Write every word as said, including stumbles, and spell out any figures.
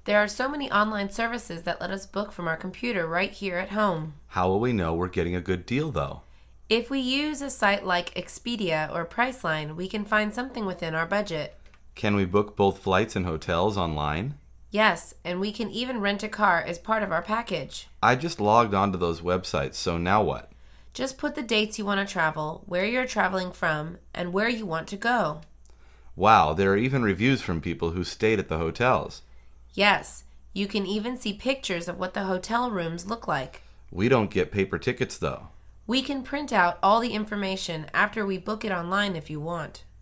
There are so many online services that let us book from our computer right here at home. How will we know we're getting a good deal, though? If we use a site like Expedia or Priceline, we can find something within our budget. Can we book both flights and hotels online? Yes, and we can even rent a car as part of our package. I just logged onto those websites, so now what? Just put the dates you want to travel, where you're traveling from, and where you want to go. Wow, there are even reviews from people who stayed at the hotels. Yes, you can even see pictures of what the hotel rooms look like. We don't get paper tickets, though. We can print out all the information after we book it online if you want.